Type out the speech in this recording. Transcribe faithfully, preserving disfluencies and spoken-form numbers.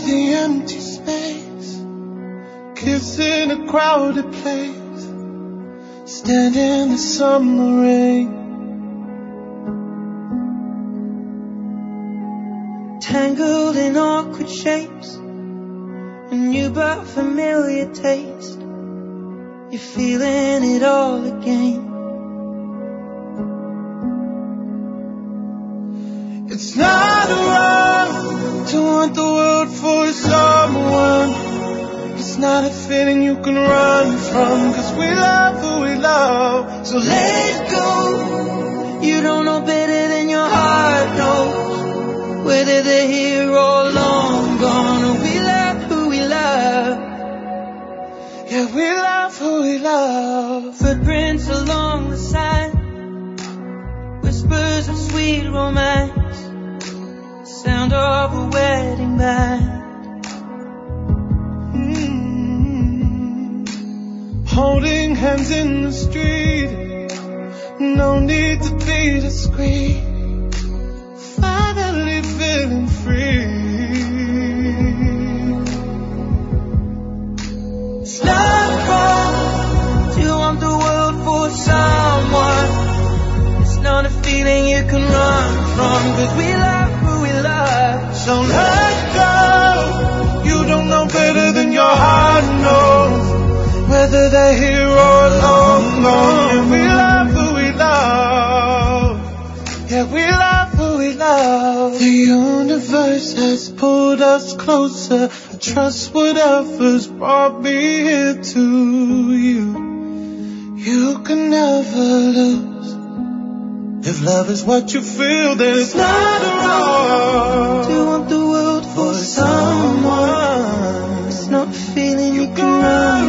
the empty space, kiss in a crowded place, stand in the summer rain. Tangled in awkward shapes, a new but familiar taste. You're feeling it all again. It's not wrong to want the world for someone. It's not a feeling you can run from, 'cause we love who we love. So let it go. You don't know better than your heart knows, whether they're here or long gone. Or we love who we love. Yeah, we love who we love. Footprints along the side, whispers of sweet romance, sound of a wedding band. Mm-hmm. Holding hands in the street, no need to be discreet. Finally feeling free. It's not wrong to want the world for someone. It's not a feeling you can run from, 'cause we love who we love. So let go. You don't know better than your heart knows, whether they're here or long gone. We love who we love. Yeah, we love who we love. The universe has pulled us closer. I trust whatever's brought me here to you. You can never lose. If love is what you feel, then it's not wrong to want the world for someone. It's not a feeling you can run